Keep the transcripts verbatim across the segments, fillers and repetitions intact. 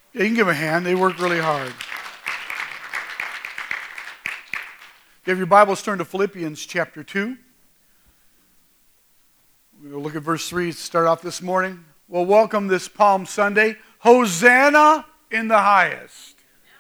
Yeah, you can give them a hand. They work really hard. If you have your Bibles, turn to Philippians chapter two. We're going to look at verse three to start off this morning. Well, welcome this Palm Sunday. Hosanna in the highest.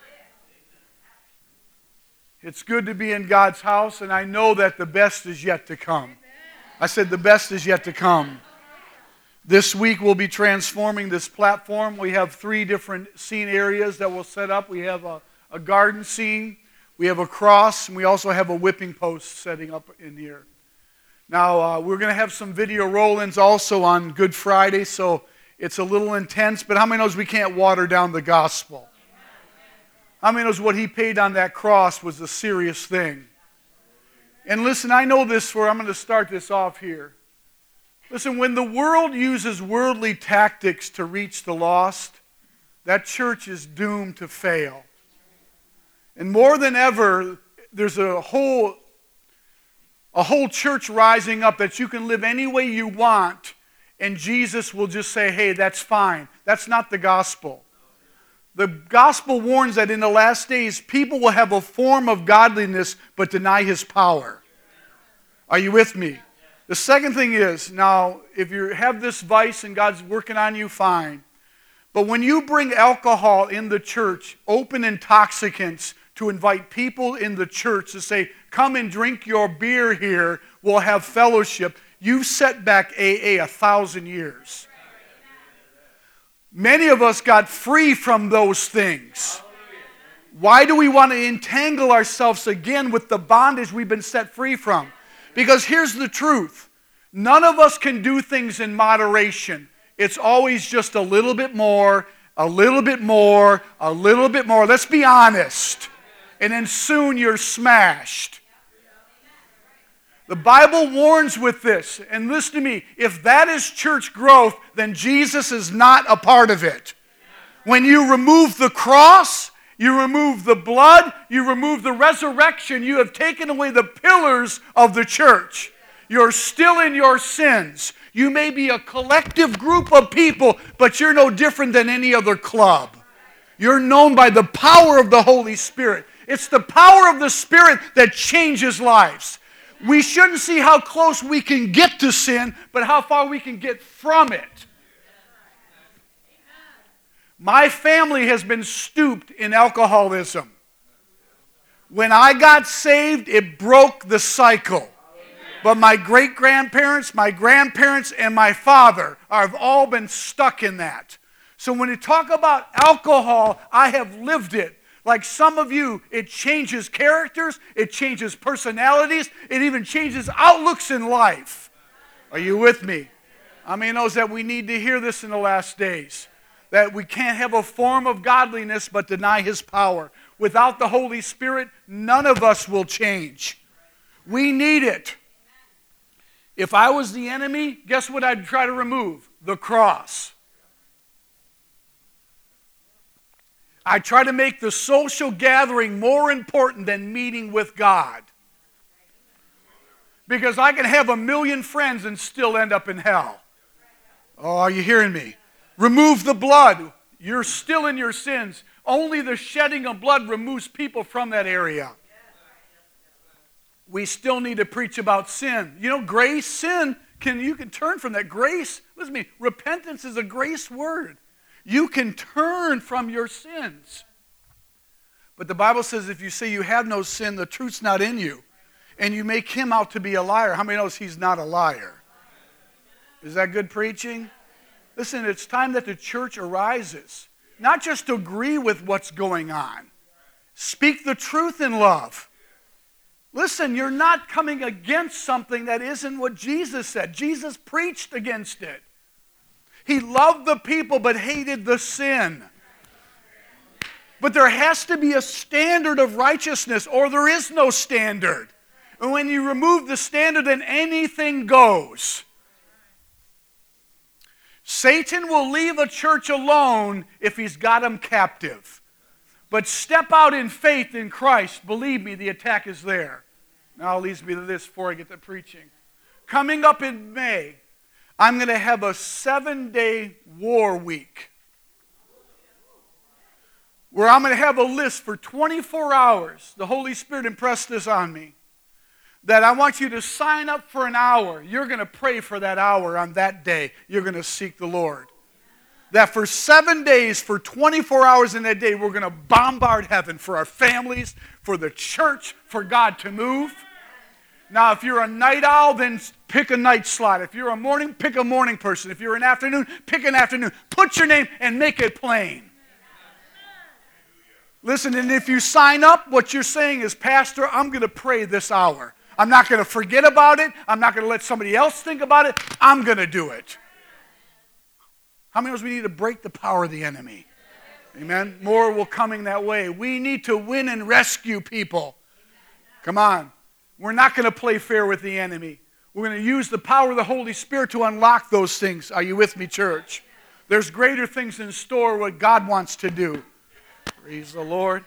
It's good to be in God's house, and I know that the best is yet to come. I said the best is yet to come. This week we'll be transforming this platform. We have three different scene areas that we'll set up. We have a, a garden scene, we have a cross, and we also have a whipping post setting up in here. Now, uh, we're going to have some video roll-ins also on Good Friday, so it's a little intense, but how many knows we can't water down the gospel? How many knows what he paid on that cross was a serious thing? And listen, I know this for, I'm going to start this off here. Listen, when the world uses worldly tactics to reach the lost, that church is doomed to fail. And more than ever, there's a whole, a whole church rising up that you can live any way you want, and Jesus will just say, hey, that's fine. That's not the gospel. The gospel warns that in the last days, people will have a form of godliness but deny his power. Are you with me? The second thing is, now, if you have this vice and God's working on you, fine. But when you bring alcohol in the church, open intoxicants, to invite people in the church to say, come and drink your beer here, we'll have fellowship, you've set back A A a thousand years. Many of us got free from those things. Why do we want to entangle ourselves again with the bondage we've been set free from? Because here's the truth. None of us can do things in moderation. It's always just a little bit more, a little bit more, a little bit more. Let's be honest. And then soon you're smashed. The Bible warns with this. And listen to me. If that is church growth, then Jesus is not a part of it. When you remove the cross, you remove the blood, you remove the resurrection, you have taken away the pillars of the church. You're still in your sins. You may be a collective group of people, but you're no different than any other club. You're known by the power of the Holy Spirit. It's the power of the Spirit that changes lives. We shouldn't see how close we can get to sin, but how far we can get from it. My family has been stooped in alcoholism. When I got saved, it broke the cycle. But my great-grandparents, my grandparents, and my father have all been stuck in that. So when you talk about alcohol, I have lived it. Like some of you, it changes characters, it changes personalities, it even changes outlooks in life. Are you with me? I mean, knows that we need to hear this in the last days. That we can't have a form of godliness but deny his power. Without the Holy Spirit, none of us will change. We need it. If I was the enemy, guess what I'd try to remove? The cross. I try to make the social gathering more important than meeting with God. Because I can have a million friends and still end up in hell. Oh, are you hearing me? Remove the blood. You're still in your sins. Only the shedding of blood removes people from that area. We still need to preach about sin. You know, grace, sin, can you can turn from that. Grace, listen to me, repentance is a grace word. You can turn from your sins. But the Bible says if you say you have no sin, the truth's not in you. And you make him out to be a liar. How many knows he's not a liar? Is that good preaching? Listen, it's time that the church arises. Not just to agree with what's going on. Speak the truth in love. Listen, you're not coming against something that isn't what Jesus said. Jesus preached against it. He loved the people but hated the sin. But there has to be a standard of righteousness or there is no standard. And when you remove the standard, then anything goes. Satan will leave a church alone if he's got them captive. But step out in faith in Christ. Believe me, the attack is there. Now it leads me to this before I get to preaching. Coming up in May, I'm going to have a seven-day war week. where I'm going to have a list for twenty-four hours. The Holy Spirit impressed this on me. That I want you to sign up for an hour. You're going to pray for that hour on that day. You're going to seek the Lord. That for seven days, for twenty-four hours in that day, we're going to bombard heaven for our families, for the church, for God to move. Now, if you're a night owl, then pick a night slot. If you're a morning, pick a morning person. If you're an afternoon, pick an afternoon. Put your name and make it plain. Listen, and if you sign up, what you're saying is, Pastor, I'm going to pray this hour. I'm not going to forget about it. I'm not going to let somebody else think about it. I'm going to do it. How many of us we need to break the power of the enemy? Amen? More will coming that way. We need to win and rescue people. Come on. We're not going to play fair with the enemy. We're going to use the power of the Holy Spirit to unlock those things. Are you with me, church? There's greater things in store what God wants to do. Praise the Lord.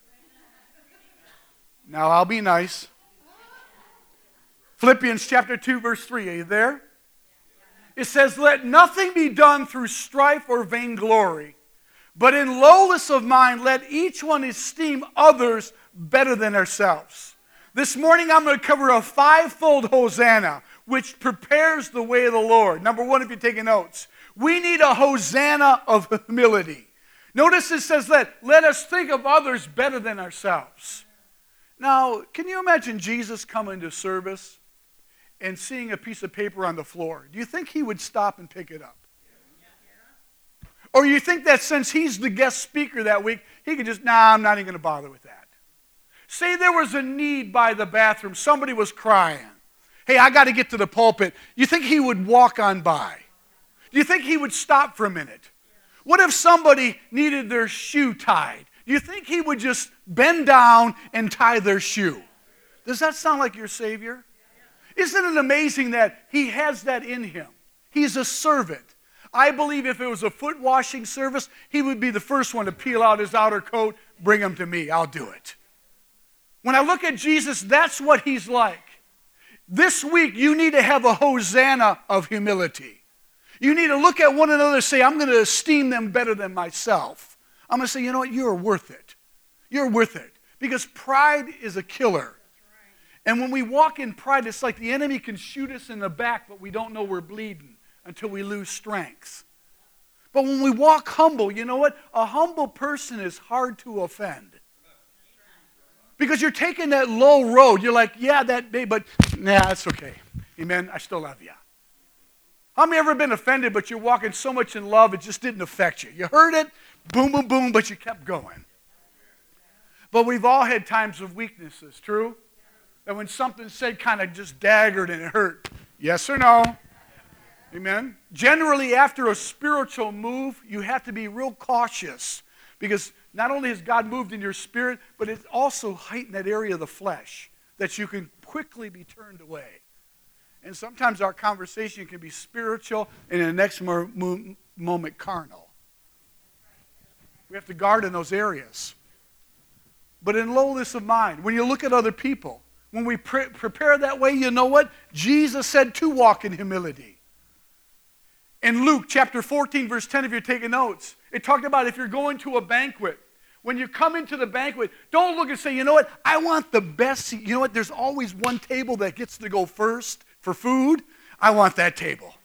Now I'll be nice. Philippians chapter two, verse three. Are you there? It says, let nothing be done through strife or vainglory, but in lowliness of mind let each one esteem others better than ourselves. This morning I'm going to cover a fivefold Hosanna, which prepares the way of the Lord. Number one, if you're taking notes, we need a Hosanna of humility. Notice it says that, let us think of others better than ourselves. Now, can you imagine Jesus coming to service and seeing a piece of paper on the floor? Do you think he would stop and pick it up? Or you think that since he's the guest speaker that week, he could just, nah, I'm not even going to bother with that. Say there was a need by the bathroom. Somebody was crying. Hey, I got to get to the pulpit. You think he would walk on by? Do you think he would stop for a minute? What if somebody needed their shoe tied? Do you think he would just bend down and tie their shoe? Does that sound like your Savior? Isn't it amazing that he has that in him? He's a servant. I believe if it was a foot washing service, he would be the first one to peel out his outer coat, bring him to me. I'll do it. When I look at Jesus, that's what he's like. This week, you need to have a Hosanna of humility. You need to look at one another and say, I'm going to esteem them better than myself. I'm going to say, you know what, you're worth it. You're worth it. Because pride is a killer. And when we walk in pride, it's like the enemy can shoot us in the back, but we don't know we're bleeding until we lose strength. But when we walk humble, you know what? A humble person is hard to offend. Because you're taking that low road. You're like, yeah, that day, but nah, that's okay. Amen. I still love you. How many ever been offended, but you're walking so much in love, it just didn't affect you? You heard it, boom, boom, boom, but you kept going. But we've all had times of weaknesses, true? That when something said kind of just daggered and it hurt. Yes or no? Amen. Generally, after a spiritual move, you have to be real cautious. Because not only has God moved in your spirit, but it's also heightened that area of the flesh that you can quickly be turned away. And sometimes our conversation can be spiritual and in the next mo- mo- moment carnal. We have to guard in those areas. But in lowliness of mind, when you look at other people, when we pre- prepare that way, you know what? Jesus said to walk in humility. In Luke chapter fourteen, verse ten, if you're taking notes, it talked about if you're going to a banquet, when you come into the banquet, don't look and say, you know what, I want the best seat. You know what, there's always one table that gets to go first for food. I want that table.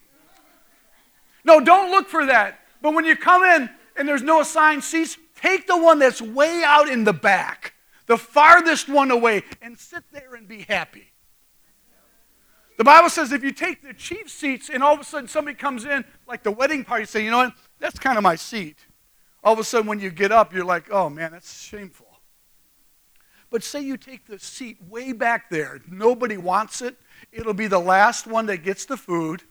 No, don't look for that. But when you come in and there's no assigned seats, take the one that's way out in the back, the farthest one away, and sit there and be happy. The Bible says if you take the cheap seats and all of a sudden somebody comes in, like the wedding party, say, you know what, that's kind of my seat. All of a sudden when you get up, you're like, oh man, that's shameful. But say you take the seat way back there, nobody wants it, it'll be the last one that gets the food.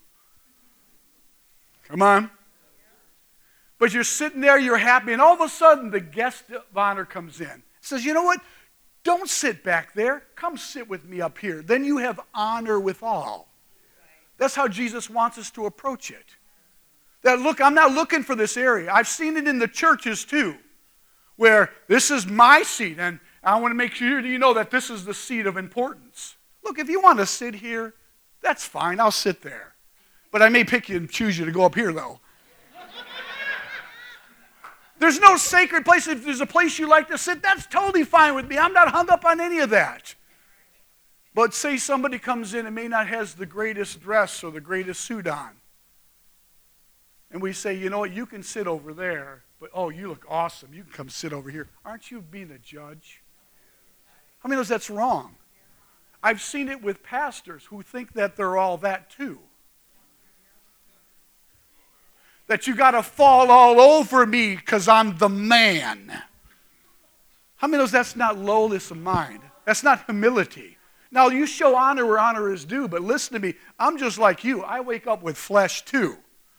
Come on. But you're sitting there, you're happy, and all of a sudden the guest of honor comes in. Says, you know what? Don't sit back there. Come sit with me up here. Then you have honor with all. That's how Jesus wants us to approach it. That, look, I'm not looking for this area. I've seen it in the churches too, where this is my seat, and I want to make sure you know that this is the seat of importance. Look, if you want to sit here, that's fine. I'll sit there. But I may pick you and choose you to go up here, though. There's no sacred place. If there's a place you like to sit, that's totally fine with me. I'm not hung up on any of that. But say somebody comes in and may not has the greatest dress or the greatest suit on. And we say, you know what, you can sit over there, but oh, you look awesome. You can come sit over here. Aren't you being a judge? How many knows that's wrong? I've seen it with pastors who think that they're all that too. That you got to fall all over me because I'm the man. How many knows that's not lowliness of mind? That's not humility. Now, you show honor where honor is due, but listen to me. I'm just like you. I wake up with flesh too.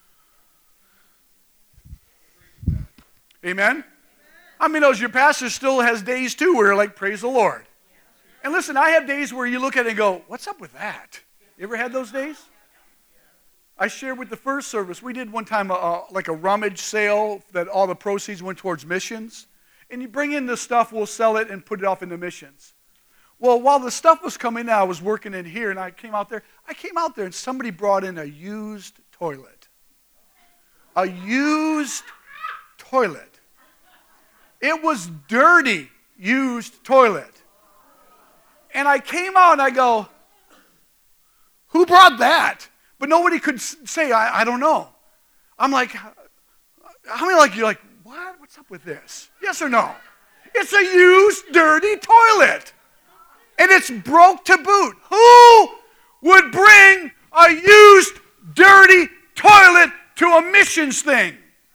Amen? How many knows your pastor still has days too where you're like, praise the Lord. And listen, I have days where you look at it and go, what's up with that? You ever had those days? I shared with the first service, we did one time a, a, like a rummage sale that all the proceeds went towards missions. And you bring in the stuff, we'll sell it and put it off into missions. Well, while the stuff was coming in, I was working in here and I came out there. I came out there and somebody brought in a used toilet. A used toilet. It was dirty, used toilet. And I came out and I go, who brought that? But nobody could say, I, I don't know. I'm like, how many like, you're like, what? What's up with this? Yes or no? It's a used, dirty toilet. And it's broke to boot. Who would bring a used, dirty toilet to a missions thing?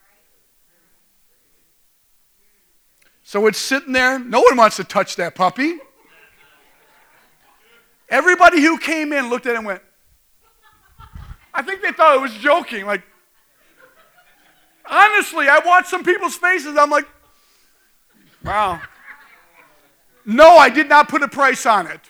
So it's sitting there. No one wants to touch that puppy. Everybody who came in looked at it and went, I think they thought I was joking. Like, honestly, I watched some people's faces. I'm like, wow. No, I did not put a price on it.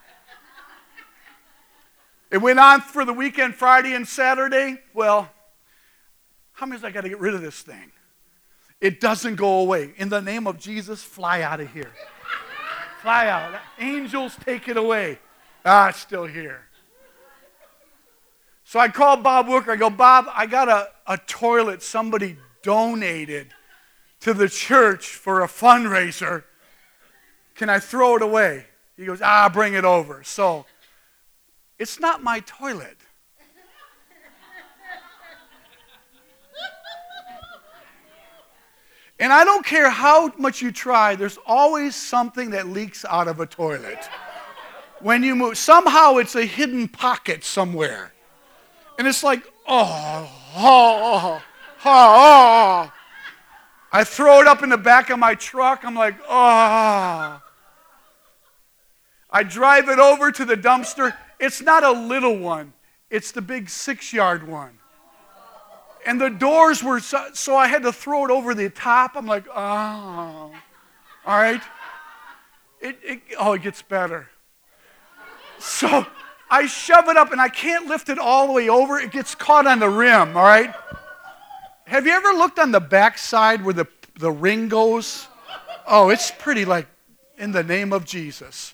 It went on for the weekend, Friday and Saturday. Well, how many I got to get rid of this thing? It doesn't go away. In the name of Jesus, fly out of here. Fly out. Angels, take it away. Ah, it's still here. So I called Bob Wooker. I go, Bob, I got a, a toilet somebody donated to the church for a fundraiser. Can I throw it away? He goes, ah, bring it over. So it's not my toilet. And I don't care how much you try, there's always something that leaks out of a toilet. When you move, somehow it's a hidden pocket somewhere. And it's like, oh, oh, oh, oh. I throw it up in the back of my truck. I'm like, oh. I drive it over to the dumpster. It's not a little one. It's the big six-yard one. And the doors were, so, so I had to throw it over the top. I'm like, oh. All right. It, it, oh, it gets better. So I shove it up, and I can't lift it all the way over. It gets caught on the rim, all right? Have you ever looked on the back side where the, the ring goes? Oh, it's pretty like, in the name of Jesus.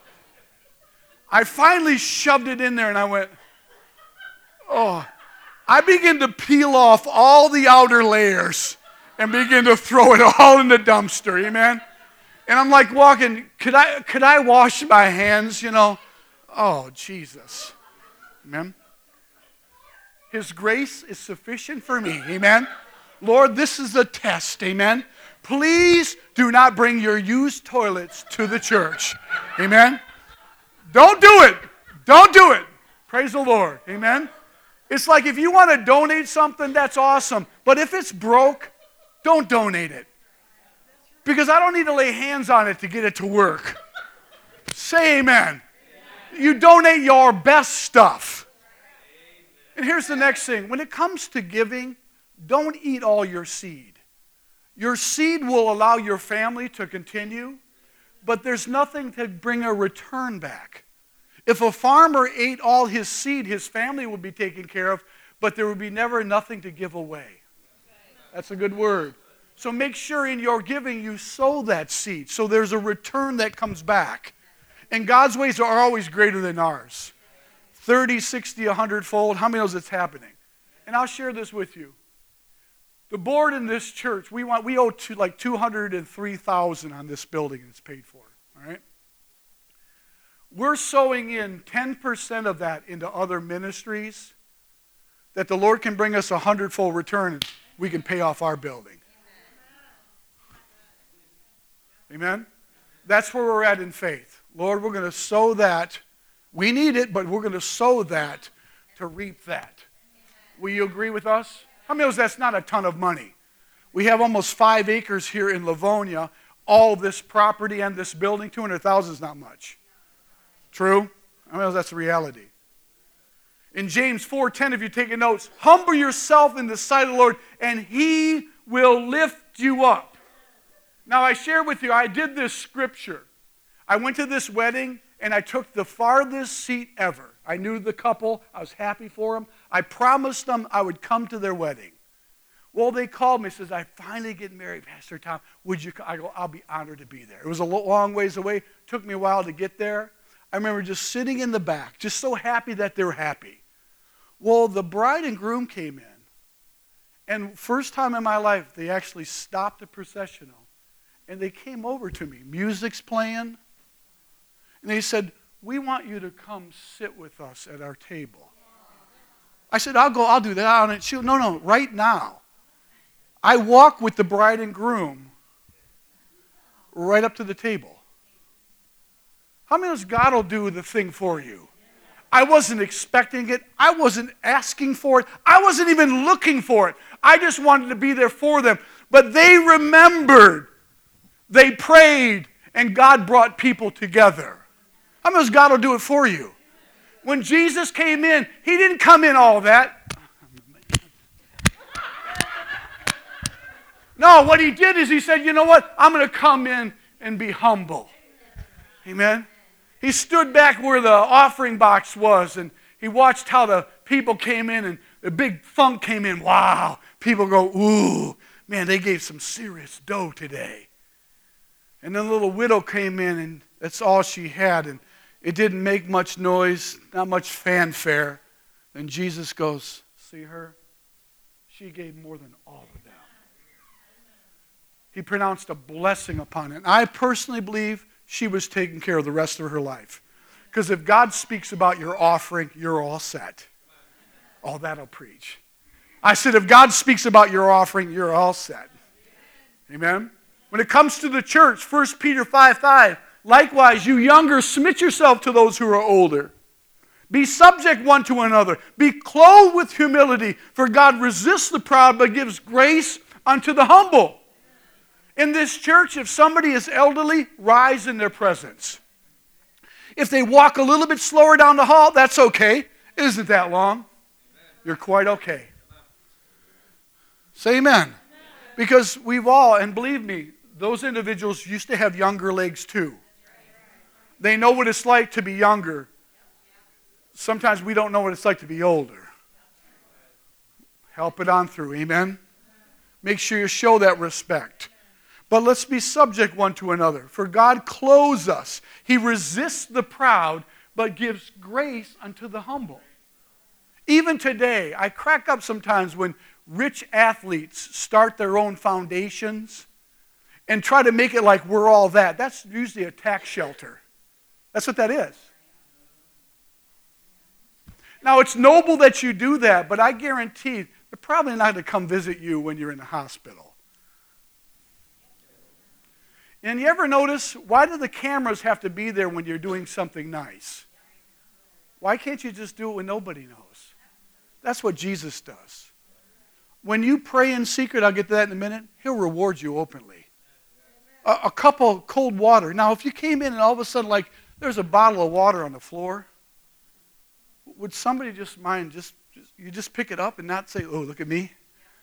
I finally shoved it in there, and I went, oh. I began to peel off all the outer layers and begin to throw it all in the dumpster, amen? And I'm like walking, could I, could I wash my hands, you know? Oh, Jesus. Amen? His grace is sufficient for me, amen? Lord, this is a test, amen? Please do not bring your used toilets to the church, amen? Don't do it. Don't do it. Praise the Lord, amen? It's like if you want to donate something, that's awesome. But if it's broke, don't donate it. Because I don't need to lay hands on it to get it to work. Say amen. You donate your best stuff. And here's the next thing. When it comes to giving, don't eat all your seed. Your seed will allow your family to continue, but there's nothing to bring a return back. If a farmer ate all his seed, his family would be taken care of, but there would be never nothing to give away. That's a good word. So make sure in your giving you sow that seed, so there's a return that comes back. And God's ways are always greater than ours. thirty, sixty, a hundred fold. How many knows it's happening? And I'll share this with you. The board in this church, we want we owe to like two hundred three thousand dollars on this building, and it's paid for. All right? We're sowing in ten percent of that into other ministries that the Lord can bring us a hundredfold return and we can pay off our building. Amen? That's where we're at in faith. Lord, we're going to sow that. We need it, but we're going to sow that to reap that. Will you agree with us? How many knows that's not a ton of money? We have almost five acres here in Livonia. All this property and this building, two hundred thousand is not much. True? How many knows that's the reality? In James four ten, if you're taking notes, humble yourself in the sight of the Lord, and He will lift you up. Now, I share with you, I did this scripture. I went to this wedding, and I took the farthest seat ever. I knew the couple. I was happy for them. I promised them I would come to their wedding. Well, they called me and says, I finally get married, Pastor Tom. Would you? I go, I'll be honored to be there. It was a long ways away. Took me a while to get there. I remember just sitting in the back, just so happy that they were happy. Well, the bride and groom came in. And first time in my life, they actually stopped the processional. And they came over to me. Music's playing. And they said, we want you to come sit with us at our table. I said, I'll go, I'll do that. She, no, no, right now. I walk with the bride and groom right up to the table. How many knows God will do the thing for you? I wasn't expecting it. I wasn't asking for it. I wasn't even looking for it. I just wanted to be there for them. But they remembered. They prayed, and God brought people together. How many knows God will do it for you? When Jesus came in, He didn't come in all that. No, what He did is He said, you know what? I'm going to come in and be humble. Amen? He stood back where the offering box was, and He watched how the people came in, and the big funk came in. Wow. People go, ooh, man, they gave some serious dough today. And then the little widow came in, and that's all she had, and it didn't make much noise, not much fanfare. And Jesus goes, see her? She gave more than all of them. He pronounced a blessing upon it. And I personally believe she was taking care of the rest of her life. Because if God speaks about your offering, you're all set. Oh, that'll preach. I said, if God speaks about your offering, you're all set. Amen? When it comes to the church, First Peter five five, likewise, you younger, submit yourself to those who are older. Be subject one to another. Be clothed with humility, for God resists the proud, but gives grace unto the humble. In this church, if somebody is elderly, rise in their presence. If they walk a little bit slower down the hall, that's okay. It isn't that long. You're quite okay. Say amen. Because we've all, and believe me, those individuals used to have younger legs too. They know what it's like to be younger. Sometimes we don't know what it's like to be older. Help it on through, amen? Make sure you show that respect. But let's be subject one to another. For God clothes us. He resists the proud, but gives grace unto the humble. Even today, I crack up sometimes when rich athletes start their own foundations and try to make it like we're all that. That's usually a tax shelter. That's what that is. Now, it's noble that you do that, but I guarantee they're probably not going to come visit you when you're in the hospital. And you ever notice, why do the cameras have to be there when you're doing something nice? Why can't you just do it when nobody knows? That's what Jesus does. When you pray in secret, I'll get to that in a minute, He'll reward you openly. A, a cup of cold water. Now, if you came in and all of a sudden, like, there's a bottle of water on the floor, would somebody just mind, just, just you just pick it up and not say, oh, look at me?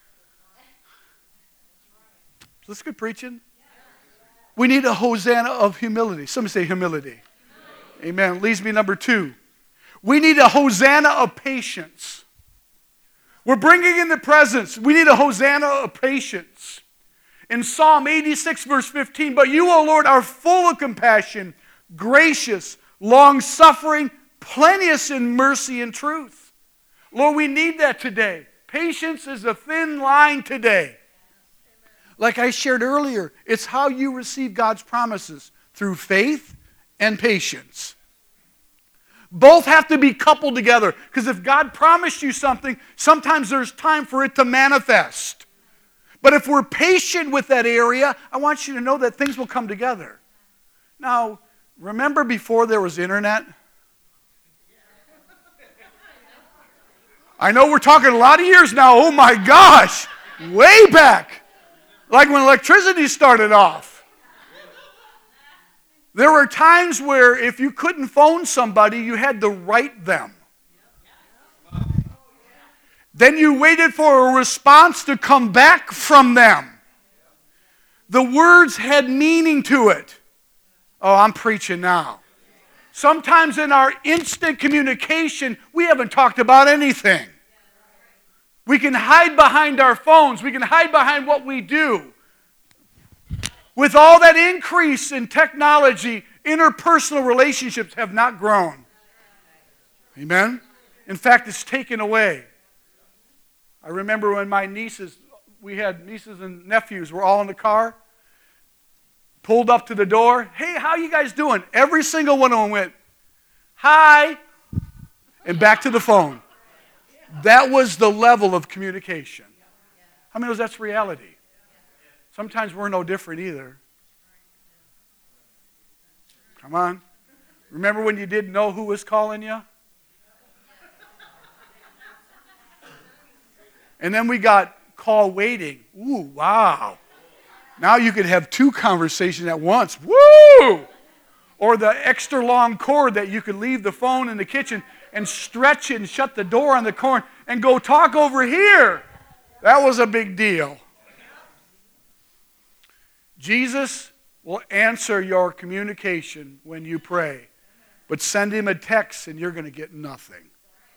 Is this good preaching? We need a Hosanna of humility. Somebody say humility. Humility. Amen. Leads me number two. We need a Hosanna of patience. We're bringing in the presence. We need a Hosanna of patience. In Psalm eighty-six, verse fifteen, but you, O Lord, are full of compassion, gracious, long-suffering, plenteous in mercy and truth. Lord, we need that today. Patience is a thin line today. Like I shared earlier, it's how you receive God's promises, through faith and patience. Both have to be coupled together, because if God promised you something, sometimes there's time for it to manifest. But if we're patient with that area, I want you to know that things will come together. Now, remember before there was internet? I know we're talking a lot of years now. Oh my gosh, way back. Like when electricity started off. There were times where if you couldn't phone somebody, you had to write them. Then you waited for a response to come back from them. The words had meaning to it. Oh, I'm preaching now. Sometimes in our instant communication, we haven't talked about anything. We can hide behind our phones. We can hide behind what we do. With all that increase in technology, interpersonal relationships have not grown. Amen? In fact, it's taken away. I remember when my nieces, we had nieces and nephews, were all in the car, pulled up to the door. Hey, how you guys doing? Every single one of them went, hi, and back to the phone. That was the level of communication. How many knows that's reality? Sometimes we're no different either. Come on. Remember when you didn't know who was calling you? And then we got call waiting. Ooh, wow. Now you could have two conversations at once. Woo! Or the extra long cord that you could leave the phone in the kitchen and stretch it and shut the door on the corner and go talk over here. That was a big deal. Jesus will answer your communication when you pray. But send him a text and you're going to get nothing.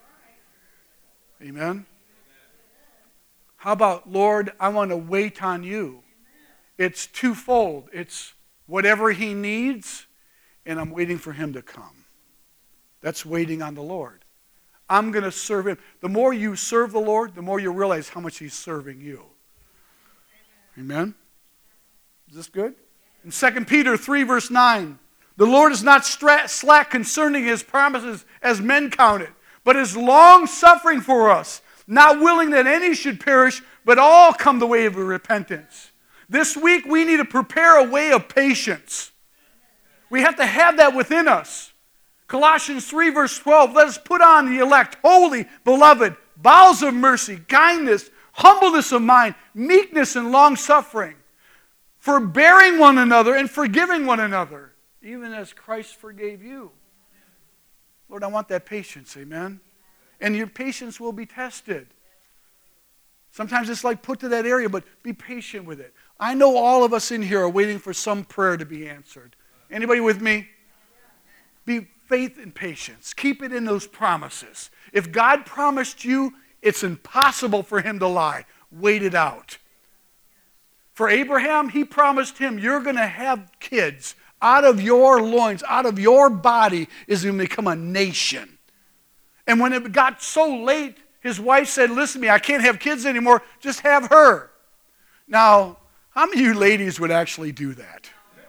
Amen? How about, Lord, I want to wait on you. It's twofold. It's whatever he needs, and I'm waiting for him to come. That's waiting on the Lord. I'm going to serve him. The more you serve the Lord, the more you realize how much he's serving you. Amen? Is this good? In Second Peter three, verse nine, the Lord is not slack concerning his promises as men count it, but is long-suffering for us, not willing that any should perish, but all come the way of repentance. This week we need to prepare a way of patience. We have to have that within us. Colossians three, verse twelve, let us put on the elect, holy, beloved, bowels of mercy, kindness, humbleness of mind, meekness and long-suffering, forbearing one another and forgiving one another, even as Christ forgave you. Lord, I want that patience, amen? And your patience will be tested. Sometimes it's like put to that area, but be patient with it. I know all of us in here are waiting for some prayer to be answered. Anybody with me? Be faith and patience. Keep it in those promises. If God promised you, it's impossible for him to lie. Wait it out. For Abraham, he promised him, you're going to have kids. Out of your loins, out of your body is going to become a nation. And when it got so late, his wife said, listen to me, I can't have kids anymore. Just have her. Now, how many of you ladies would actually do that?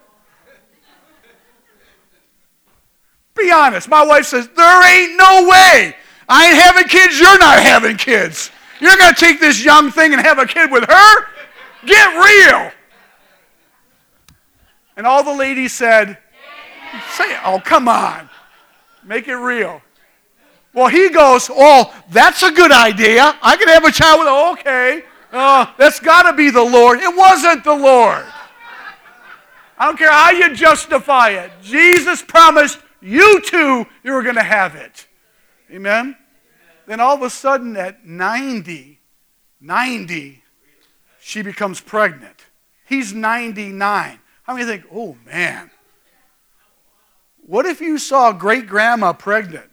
Be honest. My wife says, there ain't no way. I ain't having kids, you're not having kids. You're going to take this young thing and have a kid with her? Get real. And all the ladies said, say, oh, come on. Make it real. Well, he goes, oh, that's a good idea. I can have a child with, oh, okay. Uh, that's got to be the Lord. It wasn't the Lord. I don't care how you justify it. Jesus promised you two, you were going to have it. Amen? Then all of a sudden at ninety, ninety, she becomes pregnant. He's ninety-nine. How many think, oh, man. What if you saw great-grandma pregnant?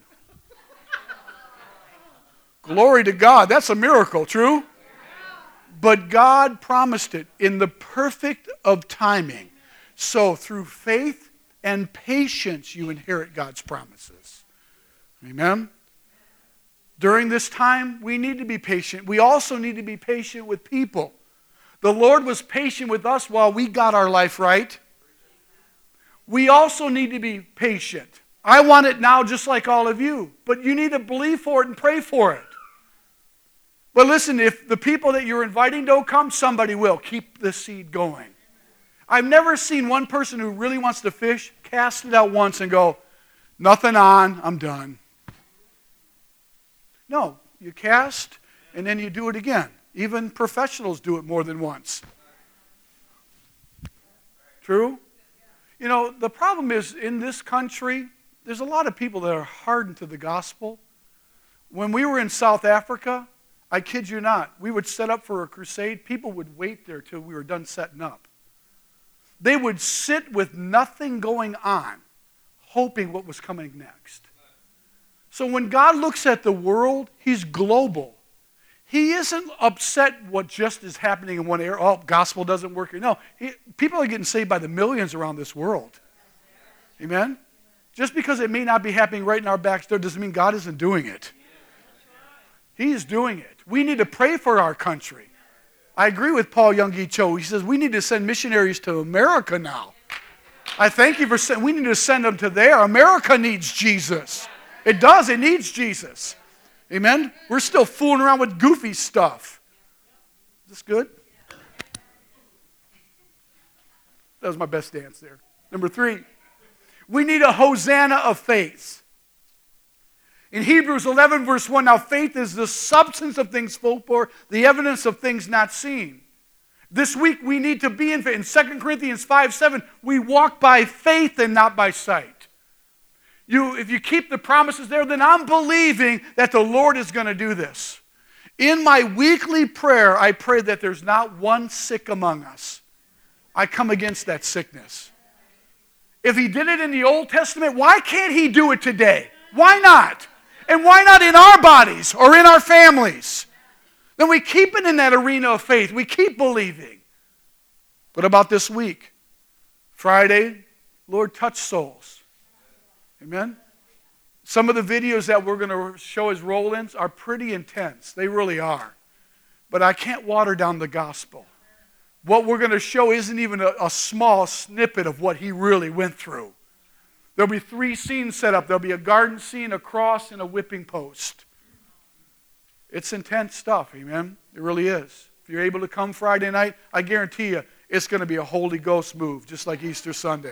Glory to God. That's a miracle, true? But God promised it in the perfect of timing. So through faith and patience, you inherit God's promises. Amen? During this time, we need to be patient. We also need to be patient with people. The Lord was patient with us while we got our life right. We also need to be patient. I want it now just like all of you, but you need to believe for it and pray for it. But listen, if the people that you're inviting don't come, somebody will. Keep the seed going. I've never seen one person who really wants to fish cast it out once and go, nothing on, I'm done. No, you cast and then you do it again. Even professionals do it more than once. True? You know, the problem is in this country, there's a lot of people that are hardened to the gospel. When we were in South Africa, I kid you not, we would set up for a crusade. People would wait there till we were done setting up. They would sit with nothing going on, hoping what was coming next. So when God looks at the world, He's global. He isn't upset what just is happening in one area. Oh, gospel doesn't work here. No, he, people are getting saved by the millions around this world. Amen? Just because it may not be happening right in our backstore doesn't mean God isn't doing it. He's doing it. We need to pray for our country. I agree with Paul Youngie Cho. He says we need to send missionaries to America now. I thank you for saying we need to send them to there. America needs Jesus. It does. It needs Jesus. Amen? We're still fooling around with goofy stuff. Is this good? That was my best dance there. Number three, we need a Hosanna of faith. In Hebrews eleven, verse one, now faith is the substance of things hoped for, the evidence of things not seen. This week we need to be in faith. In Second Corinthians five seven, we walk by faith and not by sight. You, if you keep the promises there, then I'm believing that the Lord is going to do this. In my weekly prayer, I pray that there's not one sick among us. I come against that sickness. If He did it in the Old Testament, why can't He do it today? Why not? And why not in our bodies or in our families? Then we keep it in that arena of faith. We keep believing. What about this week? Friday, Lord, touch souls. Amen? Some of the videos that we're going to show as roll-ins are pretty intense. They really are. But I can't water down the gospel. What we're going to show isn't even a, a small snippet of what He really went through. There'll be three scenes set up. There'll be a garden scene, a cross, and a whipping post. It's intense stuff, amen? It really is. If you're able to come Friday night, I guarantee you it's going to be a Holy Ghost move, just like Easter Sunday.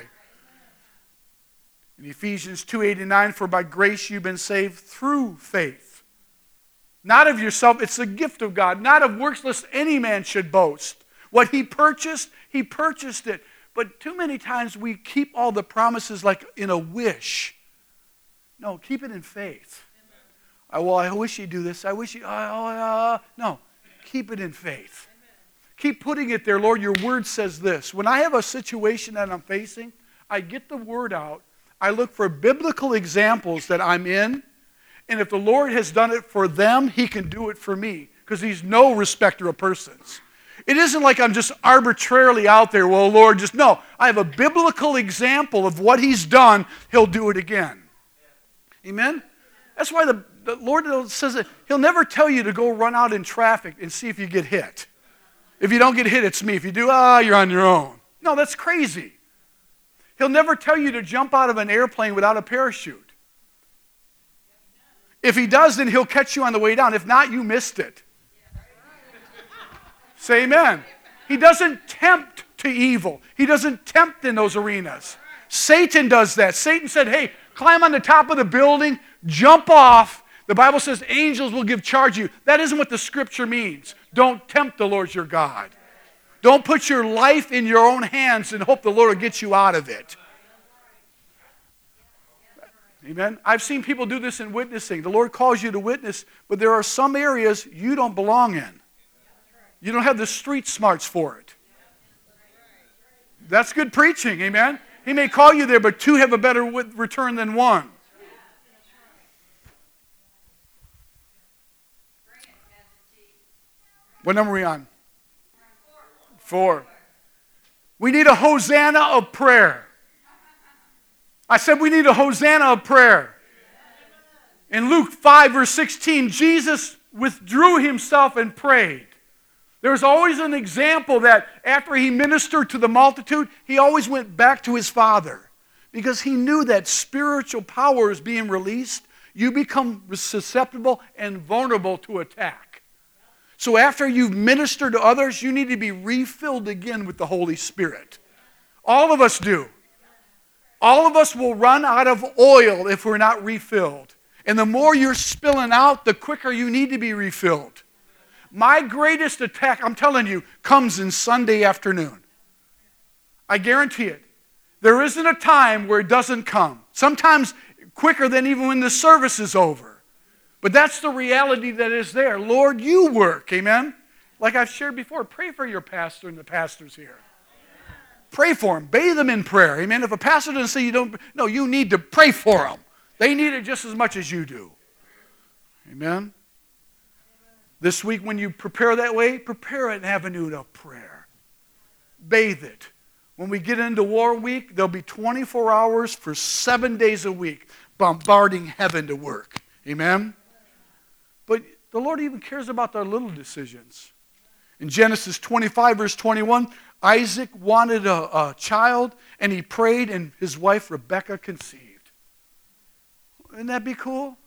In Ephesians two eight and nine, for by grace you've been saved through faith. Not of yourself, it's a gift of God. Not of works, lest any man should boast. What He purchased, He purchased it. But too many times we keep all the promises like in a wish. No, keep it in faith. I, well, I wish He'd do this. I wish He, uh, uh, no, keep it in faith. Keep putting it there. Lord, your word says this. When I have a situation that I'm facing, I get the word out. I look for biblical examples that I'm in. And if the Lord has done it for them, He can do it for me. Because He's no respecter of persons. It isn't like I'm just arbitrarily out there, well, Lord, just no. I have a biblical example of what He's done. He'll do it again. Amen? That's why the, the Lord says that He'll never tell you to go run out in traffic and see if you get hit. If you don't get hit, it's me. If you do, ah, you're on your own. No, that's crazy. He'll never tell you to jump out of an airplane without a parachute. If He does, then He'll catch you on the way down. If not, you missed it. Say amen. He doesn't tempt to evil. He doesn't tempt in those arenas. Satan does that. Satan said, hey, climb on the top of the building, jump off. The Bible says angels will give charge of you. That isn't what the Scripture means. Don't tempt the Lord your God. Don't put your life in your own hands and hope the Lord will get you out of it. Amen? I've seen people do this in witnessing. The Lord calls you to witness, but there are some areas you don't belong in. You don't have the street smarts for it. That's good preaching, amen? He may call you there, but two have a better return than one. What number are we on? Four. We need a Hosanna of prayer. I said we need a Hosanna of prayer. In Luke five, verse sixteen, Jesus withdrew himself and prayed. There's always an example that after he ministered to the multitude, he always went back to his Father because he knew that spiritual power is being released. You become susceptible and vulnerable to attack. So after you've ministered to others, you need to be refilled again with the Holy Spirit. All of us do. All of us will run out of oil if we're not refilled. And the more you're spilling out, the quicker you need to be refilled. My greatest attack, I'm telling you, comes in Sunday afternoon. I guarantee it. There isn't a time where it doesn't come. Sometimes quicker than even when the service is over. But that's the reality that is there. Lord, you work. Amen? Like I've shared before, pray for your pastor and the pastors here. Pray for them. Bathe them in prayer. Amen? If a pastor doesn't say you don't, no, you need to pray for them. They need it just as much as you do. Amen? This week when you prepare that way, prepare an avenue of prayer. Bathe it. When we get into war week, there'll be twenty-four hours for seven days a week bombarding heaven to work. Amen? But the Lord even cares about our little decisions. In Genesis twenty-five, verse twenty-one, Isaac wanted a, a child, and he prayed, and his wife Rebekah conceived. Wouldn't that be cool?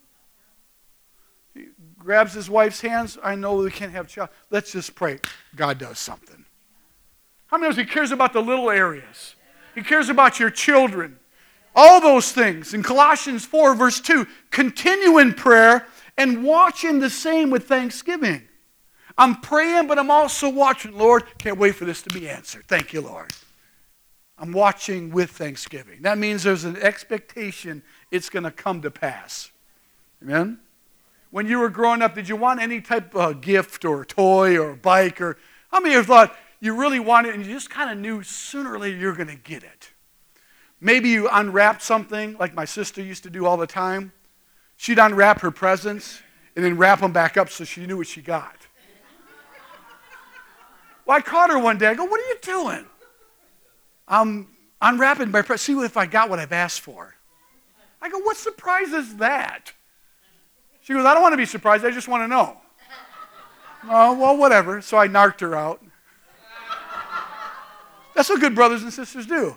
He grabs his wife's hands. I know we can't have a child. Let's just pray. God does something. How many knows he cares about the little areas? He cares about your children. All those things. In Colossians four, verse two, continue in prayer and watch in the same with thanksgiving. I'm praying, but I'm also watching. Lord, can't wait for this to be answered. Thank you, Lord. I'm watching with thanksgiving. That means there's an expectation it's going to come to pass. Amen? When you were growing up, did you want any type of gift or toy or bike? Or how many of you thought you really wanted it and you just kind of knew sooner or later you're going to get it? Maybe you unwrapped something like my sister used to do all the time. She'd unwrap her presents and then wrap them back up so she knew what she got. Well, I caught her one day. I go, what are you doing? I'm unwrapping my presents. See if I got what I've asked for. I go, what surprise is that? She goes, I don't want to be surprised. I just want to know. Oh, well, whatever. So I narked her out. That's what good brothers and sisters do.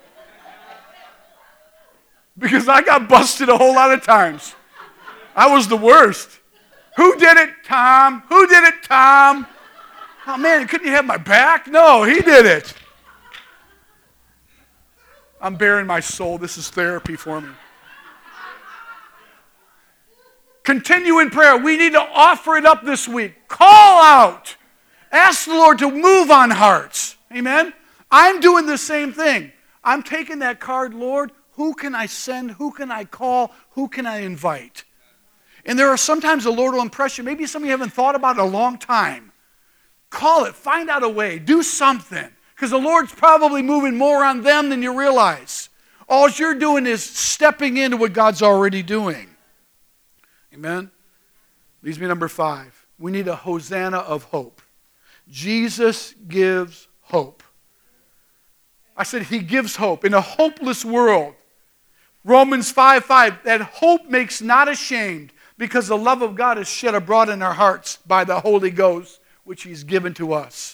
Because I got busted a whole lot of times. I was the worst. Who did it? Tom. Who did it? Tom. Oh, man, couldn't you have my back? No, he did it. I'm bearing my soul. This is therapy for me. Continue in prayer. We need to offer it up this week. Call out. Ask the Lord to move on hearts. Amen? I'm doing the same thing. I'm taking that card, Lord, who can I send? Who can I call? Who can I invite? And there are sometimes the Lord will impress you. Maybe some of you haven't thought about it in a long time. Call it. Find out a way. Do something. Because the Lord's probably moving more on them than you realize. All you're doing is stepping into what God's already doing. Amen? Leads me to number five. We need a Hosanna of hope. Jesus gives hope. I said he gives hope. In a hopeless world, Romans five five, that hope makes not ashamed because the love of God is shed abroad in our hearts by the Holy Ghost, which he's given to us.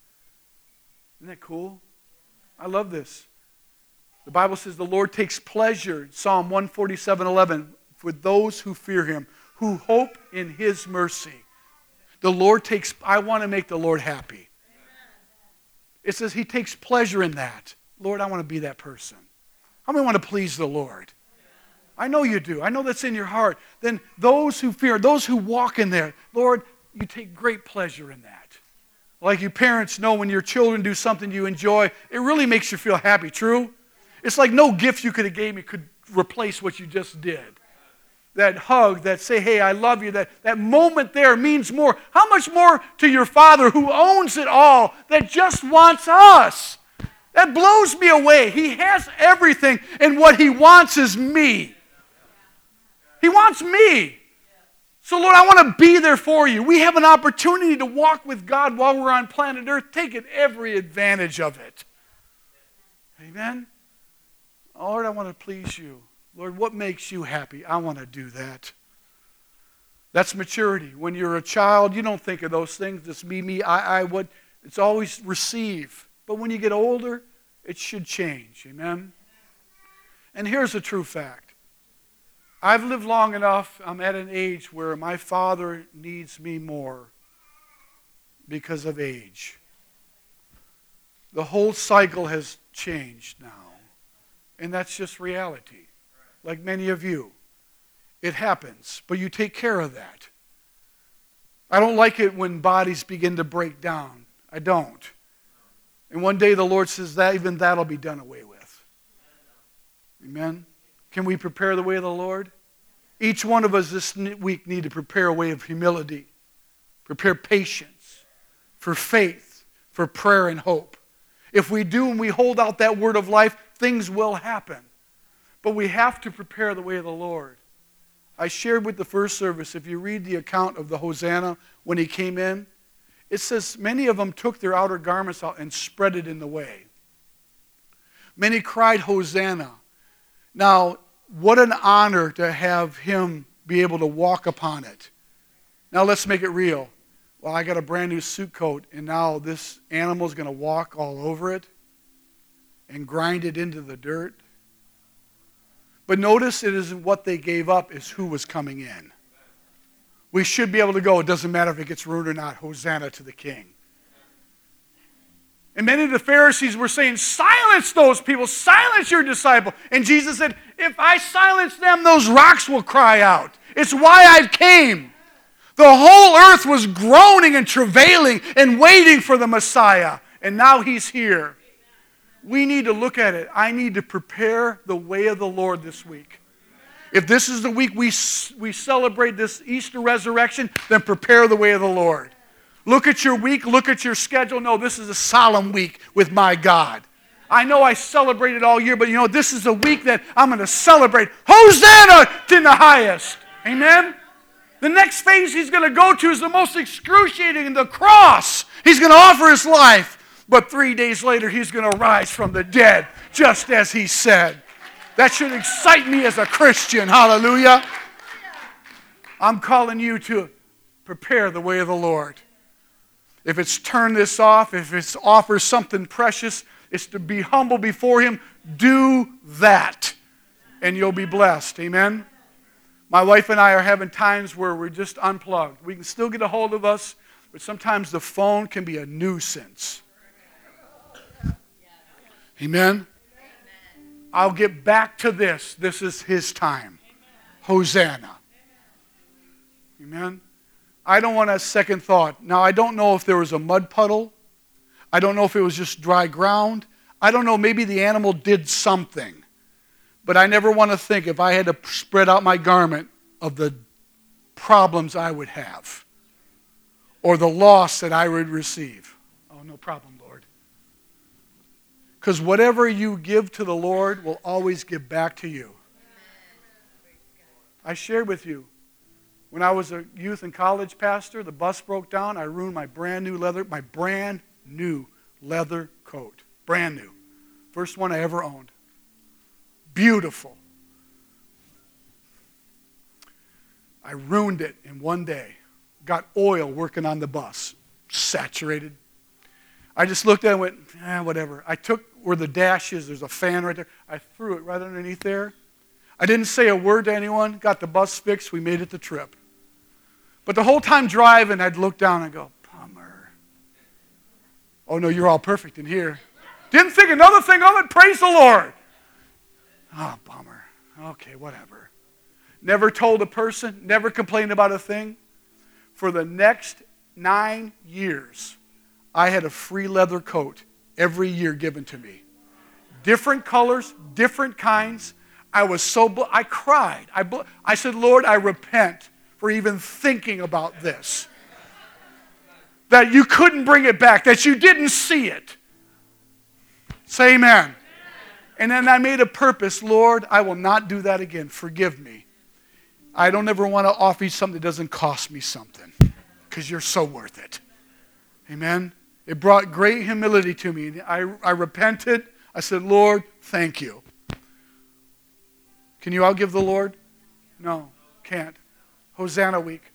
Isn't that cool? I love this. The Bible says the Lord takes pleasure, Psalm one forty-seven eleven, for those who fear him, who hope in his mercy. The Lord takes, I want to make the Lord happy. It says he takes pleasure in that. Lord, I want to be that person. How many want to please the Lord? I know you do. I know that's in your heart. Then those who fear, those who walk in there, Lord, you take great pleasure in that. Like you parents know when your children do something you enjoy, it really makes you feel happy, true? It's like no gift you could have gave me could replace what you just did. That hug, that say, hey, I love you, that, that moment there means more. How much more to your Father who owns it all, that just wants us? That blows me away. He has everything, and what he wants is me. He wants me. So, Lord, I want to be there for you. We have an opportunity to walk with God while we're on planet Earth. Take it every advantage of it. Amen? Lord, I want to please you. Lord, what makes you happy? I want to do that. That's maturity. When you're a child, you don't think of those things. It's me, me, I, I, what. It's always receive. But when you get older, it should change. Amen? And here's a true fact. I've lived long enough. I'm at an age where my father needs me more because of age. The whole cycle has changed now. And that's just reality. Like many of you. It happens, but you take care of that. I don't like it when bodies begin to break down. I don't. And one day the Lord says that even that'll be done away with. Amen? Can we prepare the way of the Lord? Each one of us this week need to prepare a way of humility. Prepare patience for faith, for prayer and hope. If we do and we hold out that word of life, things will happen. But we have to prepare the way of the Lord. I shared with the first service, if you read the account of the Hosanna when he came in, it says many of them took their outer garments out and spread it in the way. Many cried Hosanna. Now, what an honor to have him be able to walk upon it. Now let's make it real. Well, I got a brand new suit coat, and now this animal's going to walk all over it and grind it into the dirt. But notice it isn't what they gave up, it's who was coming in. We should be able to go, it doesn't matter if it gets ruined or not, Hosanna to the King. And many of the Pharisees were saying, silence those people, silence your disciple. And Jesus said, if I silence them, those rocks will cry out. It's why I came. The whole earth was groaning and travailing and waiting for the Messiah. And now he's here. We need to look at it. I need to prepare the way of the Lord this week. If this is the week we, we celebrate this Easter resurrection, then prepare the way of the Lord. Look at your week. Look at your schedule. No, this is a solemn week with my God. I know I celebrate it all year, but you know, this is a week that I'm going to celebrate. Hosanna in the highest. Amen? The next phase he's going to go to is the most excruciating, the cross. He's going to offer his life. But three days later, he's going to rise from the dead, just as he said. That should excite me as a Christian. Hallelujah. I'm calling you to prepare the way of the Lord. If it's turn this off, if it's offer something precious, it's to be humble before him. Do that, and you'll be blessed. Amen? My wife and I are having times where we're just unplugged. We can still get a hold of us, but sometimes the phone can be a nuisance. Amen? I'll get back to this. This is his time. Hosanna. Amen? I don't want a second thought. Now, I don't know if there was a mud puddle. I don't know if it was just dry ground. I don't know. Maybe the animal did something. But I never want to think if I had to spread out my garment of the problems I would have or the loss that I would receive. Oh, no problem, Lord. Because whatever you give to the Lord will always give back to you. I shared with you, when I was a youth and college pastor, the bus broke down. I ruined my brand new leather, my brand new leather coat. Brand new. First one I ever owned. Beautiful. I ruined it in one day. Got oil working on the bus. Saturated. I just looked at it and went, eh, whatever. I took where the dash is, there's a fan right there. I threw it right underneath there. I didn't say a word to anyone. Got the bus fixed. We made it the trip. But the whole time driving, I'd look down and go, bummer. Oh, no, you're all perfect in here. Didn't think another thing of it. Praise the Lord. Oh, bummer. Okay, whatever. Never told a person. Never complained about a thing. For the next nine years, I had a free leather coat every year given to me. Different colors, different kinds. I was so, bl- I cried. I, bl- I said, Lord, I repent for even thinking about this. That you couldn't bring it back, that you didn't see it. Say amen. And then I made a purpose, Lord, I will not do that again. Forgive me. I don't ever want to offer you something that doesn't cost me something, because you're so worth it. Amen. It brought great humility to me. I, I repented. I said, Lord, thank you. Can you outgive the Lord? No, can't. Hosanna week.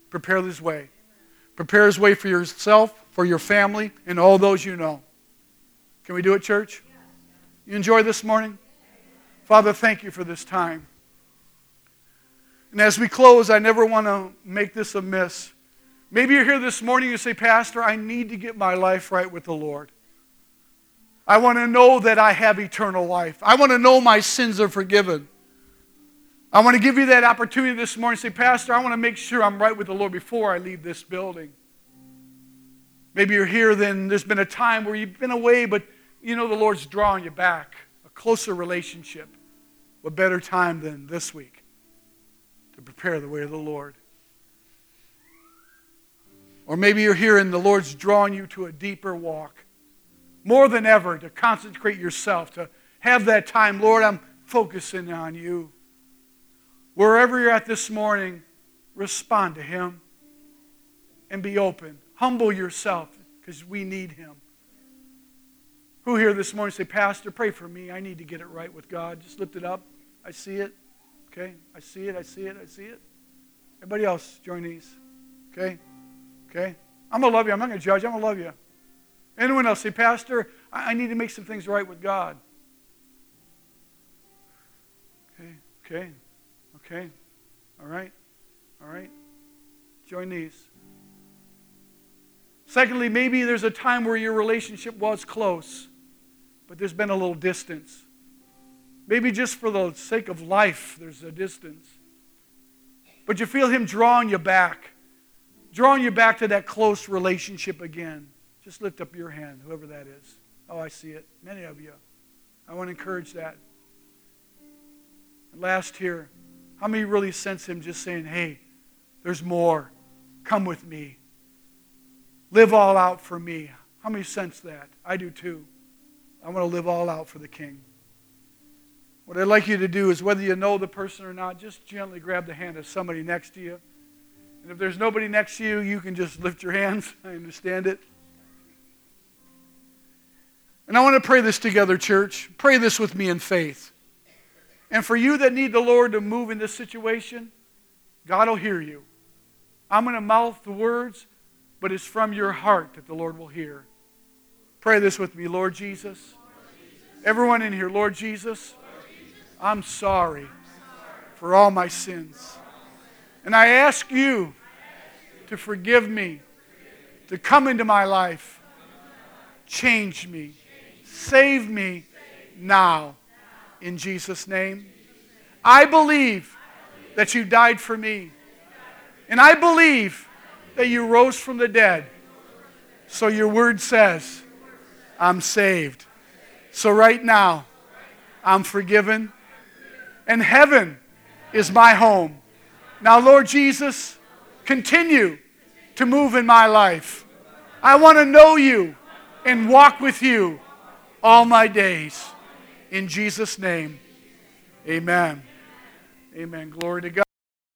prepare His way. Prepare His way for yourself, for your family, and all those you know. Can we do it, church? You enjoy this morning? Father, thank you for this time. And as we close, I never want to make this amiss. Maybe you're here this morning and you say, Pastor, I need to get my life right with the Lord. I want to know that I have eternal life. I want to know my sins are forgiven. I want to give you that opportunity this morning to say, Pastor, I want to make sure I'm right with the Lord before I leave this building. Maybe you're here, then there's been a time where you've been away, but you know the Lord's drawing you back. A closer relationship. What better time than this week to prepare the way of the Lord? Or maybe you're here and the Lord's drawing you to a deeper walk. More than ever, to consecrate yourself, to have that time. Lord, I'm focusing on you. Wherever you're at this morning, respond to Him and be open. Humble yourself because we need Him. Who here this morning say, Pastor, pray for me. I need to get it right with God. Just lift it up. I see it. Okay? I see it. I see it. I see it. Everybody else, join these. Okay? Okay? I'm going to love you. I'm not going to judge. I'm going to love you. Anyone else say, Pastor, I need to make some things right with God. Okay, okay, okay. All right, all right. Join these. Secondly, maybe there's a time where your relationship was close, but there's been a little distance. Maybe just for the sake of life, there's a distance. But you feel Him drawing you back, drawing you back to that close relationship again. Just lift up your hand, whoever that is. Oh, I see it. Many of you. I want to encourage that. And last here, how many really sense Him just saying, hey, there's more. Come with me. Live all out for me. How many sense that? I do too. I want to live all out for the King. What I'd like you to do is, whether you know the person or not, just gently grab the hand of somebody next to you. And if there's nobody next to you, you can just lift your hands. I understand it. And I want to pray this together, church. Pray this with me in faith. And for you that need the Lord to move in this situation, God will hear you. I'm going to mouth the words, but it's from your heart that the Lord will hear. Pray this with me, Lord Jesus. Everyone in here, Lord Jesus, I'm sorry for all my sins. And I ask you to forgive me, to come into my life, change me. Save me now, in Jesus' name. I believe that you died for me. And I believe that you rose from the dead. So your word says, I'm saved. So right now, I'm forgiven. And heaven is my home. Now, Lord Jesus, continue to move in my life. I want to know you and walk with you all my days. In Jesus' name, amen. Amen. Glory to God.